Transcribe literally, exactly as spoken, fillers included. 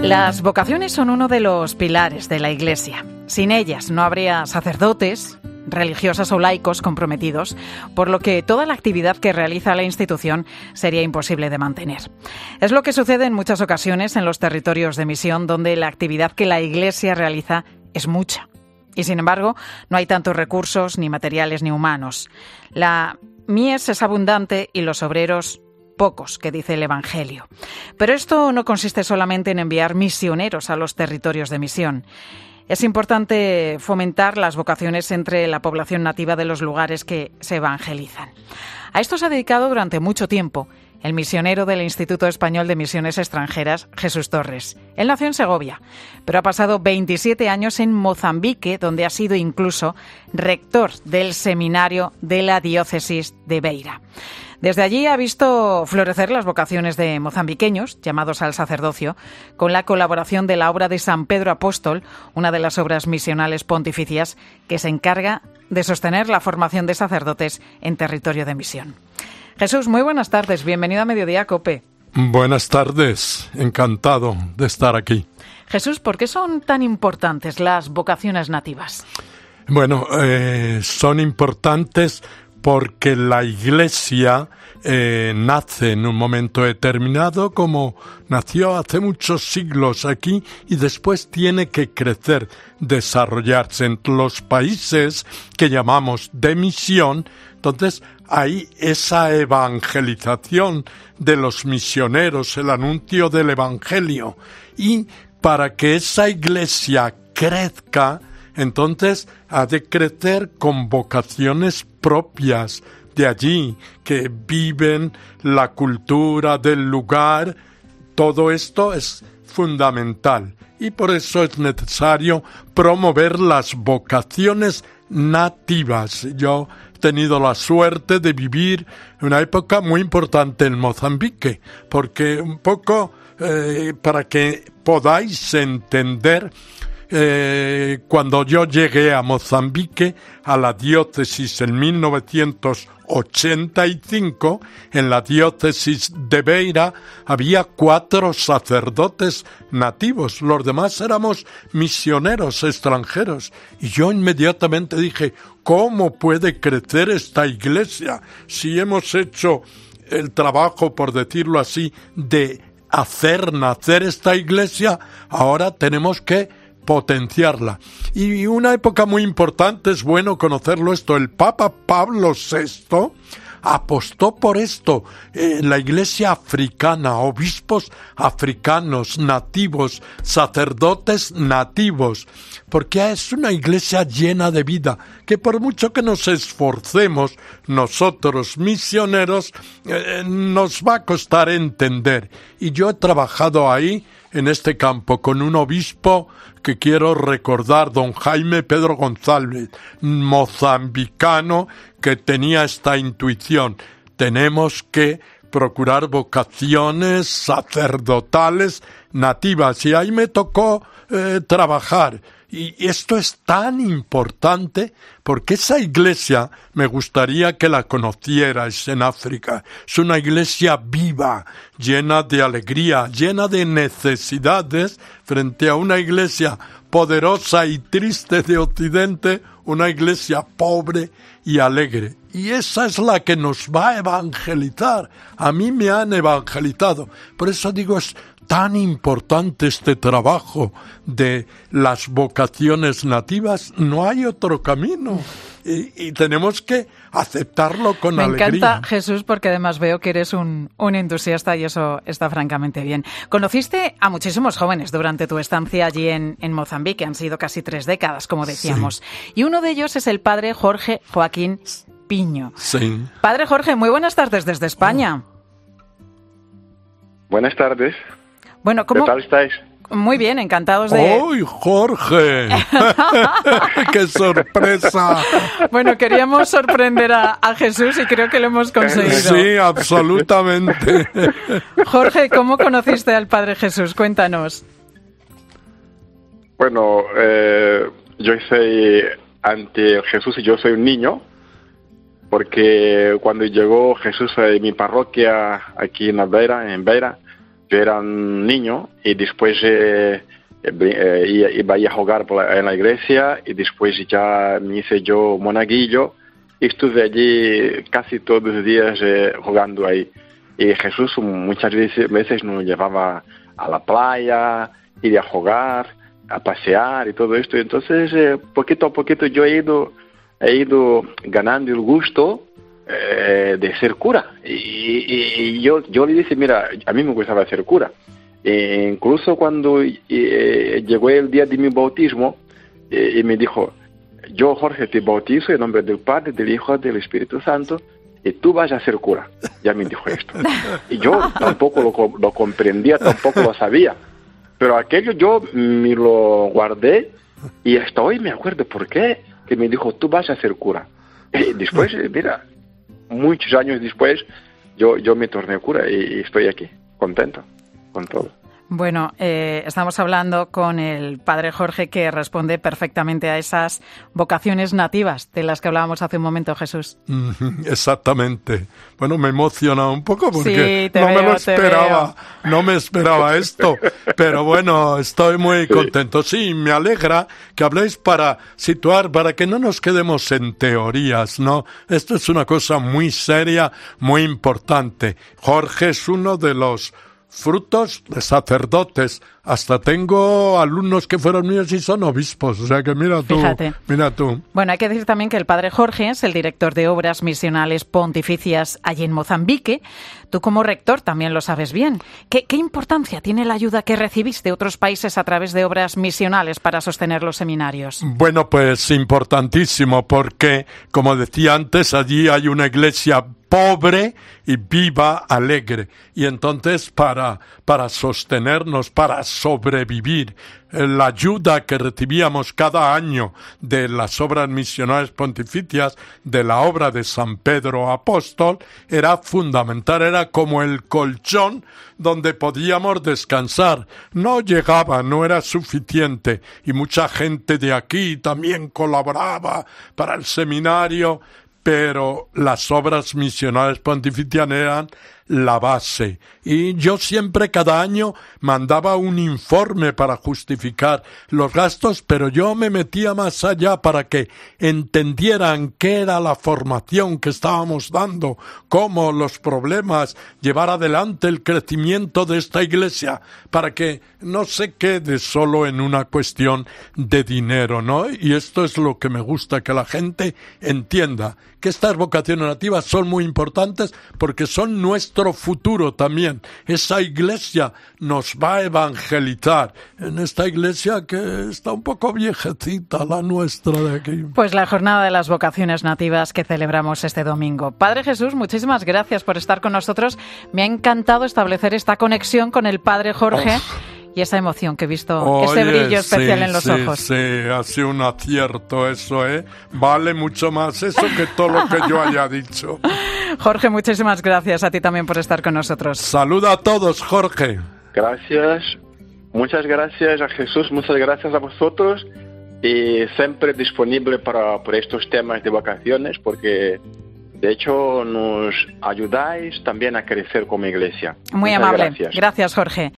Las vocaciones son uno de los pilares de la Iglesia. Sin ellas no habría sacerdotes, religiosas o laicos comprometidos, por lo que toda la actividad que realiza la institución sería imposible de mantener. Es lo que sucede en muchas ocasiones en los territorios de misión, donde la actividad que la Iglesia realiza es mucha. Y sin embargo, no hay tantos recursos, ni materiales, ni humanos. La mies es abundante y los obreros pocos, que dice el Evangelio. Pero esto no consiste solamente en enviar misioneros a los territorios de misión. Es importante fomentar las vocaciones entre la población nativa de los lugares que se evangelizan. A esto se ha dedicado durante mucho tiempo el misionero del Instituto Español de Misiones Extranjeras, Jesús Torres. Él nació en Segovia, pero ha pasado veintisiete años en Mozambique, donde ha sido incluso rector del seminario de la diócesis de Beira. Desde allí ha visto florecer las vocaciones de mozambiqueños, llamados al sacerdocio, con la colaboración de la obra de San Pedro Apóstol, una de las obras misionales pontificias que se encarga de sostener la formación de sacerdotes en territorio de misión. Jesús, muy buenas tardes, bienvenido a Mediodía COPE. Buenas tardes, encantado de estar aquí. Jesús, ¿por qué son tan importantes las vocaciones nativas? Bueno, eh, son importantes porque la Iglesia eh, nace en un momento determinado, como nació hace muchos siglos aquí, y después tiene que crecer, desarrollarse en los países que llamamos de misión. Entonces hay esa evangelización de los misioneros, el anuncio del Evangelio, y para que esa Iglesia crezca, entonces ha de crecer con vocaciones propias de allí, que viven la cultura del lugar. Todo esto es fundamental y por eso es necesario promover las vocaciones nativas. Yo he tenido la suerte de vivir una época muy importante en Mozambique, porque un poco eh, para que podáis entender, Eh, cuando yo llegué a Mozambique, a la diócesis en mil novecientos ochenta y cinco, en la diócesis de Beira había cuatro sacerdotes nativos, los demás éramos misioneros extranjeros, y yo inmediatamente dije, ¿cómo puede crecer esta iglesia si hemos hecho el trabajo, por decirlo así, de hacer nacer esta iglesia? Ahora tenemos que potenciarla. Y una época muy importante, es bueno conocerlo esto, el Papa Pablo sexto apostó por esto, eh, la iglesia africana, obispos africanos, nativos, sacerdotes nativos, porque es una iglesia llena de vida, que por mucho que nos esforcemos nosotros misioneros, eh, nos va a costar entender. Y yo he trabajado ahí, en este campo, con un obispo que quiero recordar, don Jaime Pedro González, mozambicano, que tenía esta intuición. Tenemos que procurar vocaciones sacerdotales nativas, y ahí me tocó eh, trabajar. Y esto es tan importante porque esa iglesia me gustaría que la conocierais en África. Es una iglesia viva, llena de alegría, llena de necesidades, frente a una iglesia poderosa y triste de Occidente, una iglesia pobre y alegre. Y esa es la que nos va a evangelizar. A mí me han evangelizado. Por eso digo, es tan importante este trabajo de las vocaciones nativas. No hay otro camino. Y, y tenemos que aceptarlo con Me alegría. Me encanta, Jesús, porque además veo que eres un, un entusiasta y eso está francamente bien. Conociste a muchísimos jóvenes durante tu estancia allí en, en Mozambique. Han sido casi tres décadas, como decíamos. Sí. Y uno de ellos es el padre Jorge Joaquín Piño. Sí. Padre Jorge, muy buenas tardes desde España. Buenas tardes. Bueno, ¿cómo? ¿Qué tal estáis? Muy bien, encantados de... ¡Uy, Jorge! ¡Qué sorpresa! Bueno, queríamos sorprender a, a Jesús y creo que lo hemos conseguido. Sí, absolutamente. Jorge, ¿cómo conociste al Padre Jesús? Cuéntanos. Bueno, eh, yo soy ante Jesús y yo soy un niño, porque cuando llegó Jesús a mi parroquia aquí en Beira, en Beira, yo era un niño y después eh, eh, iba a ir a jugar por la, en la iglesia y después ya me hice yo monaguillo y estuve allí casi todos los días eh, jugando ahí. Y Jesús muchas veces, veces nos llevaba a la playa, ir a jugar, a pasear y todo esto. Entonces, eh, poquito a poquito yo he ido, he ido ganando el gusto eh, de ser cura. Y, y, y yo, yo le dije, mira, a mí me gustaba ser cura. E incluso cuando eh, llegó el día de mi bautismo, eh, y me dijo, yo, Jorge, te bautizo en nombre del Padre, del Hijo, del Espíritu Santo, y tú vas a ser cura. Ya me dijo esto. Y yo tampoco lo, lo comprendía, tampoco lo sabía. Pero aquello yo me lo guardé y hasta hoy me acuerdo por qué, que me dijo, tú vas a ser cura. Y después, mira, muchos años después, yo, yo me torné cura y, y estoy aquí, contento con todo. Bueno, eh, estamos hablando con el padre Jorge, que responde perfectamente a esas vocaciones nativas de las que hablábamos hace un momento, Jesús. Exactamente. Bueno, me emociona un poco porque sí, te no veo, me lo esperaba, te no me esperaba esto, pero bueno, estoy muy contento. Sí, me alegra que habléis para situar, para que no nos quedemos en teorías, ¿no? Esto es una cosa muy seria, muy importante. Jorge es uno de los frutos de sacerdotes. Hasta tengo alumnos que fueron míos y son obispos. O sea que mira tú, Fíjate. mira tú. Bueno, hay que decir también que el padre Jorge es el director de obras misionales pontificias allí en Mozambique. Tú como rector también lo sabes bien. ¿Qué, qué importancia tiene la ayuda que recibís de otros países a través de obras misionales para sostener los seminarios? Bueno, pues importantísimo porque, como decía antes, allí hay una iglesia pobre y viva, alegre. Y entonces para, para sostenernos, para sobrevivir, la ayuda que recibíamos cada año de las obras misionales pontificias, de la obra de San Pedro Apóstol, era fundamental, era como el colchón donde podíamos descansar. No llegaba, no era suficiente, y mucha gente de aquí también colaboraba para el seminario, pero las obras misionales pontificias eran la base. Y yo siempre cada año mandaba un informe para justificar los gastos, pero yo me metía más allá para que entendieran qué era la formación que estábamos dando, cómo los problemas, llevar adelante el crecimiento de esta iglesia, para que no se quede solo en una cuestión de dinero, ¿no? Y esto es lo que me gusta, que la gente entienda que estas vocaciones nativas son muy importantes porque son nuestro futuro también. Esa iglesia nos va a evangelizar. En esta iglesia que está un poco viejecita, la nuestra de aquí. Pues la jornada de las vocaciones nativas que celebramos este domingo. Padre Jesús, muchísimas gracias por estar con nosotros. Me ha encantado establecer esta conexión con el Padre Jorge. Oh. Y esa emoción que he visto, Oye, ese brillo especial sí, en los sí, ojos. Sí, ha sido un acierto eso, ¿eh? Vale mucho más eso que todo lo que yo haya dicho. Jorge, muchísimas gracias a ti también por estar con nosotros. Saluda a todos, Jorge. Gracias, muchas gracias a Jesús, muchas gracias a vosotros y siempre disponible para, para estos temas de vacaciones porque de hecho nos ayudáis también a crecer como iglesia. Muy muchas amable. Gracias. Gracias, Jorge.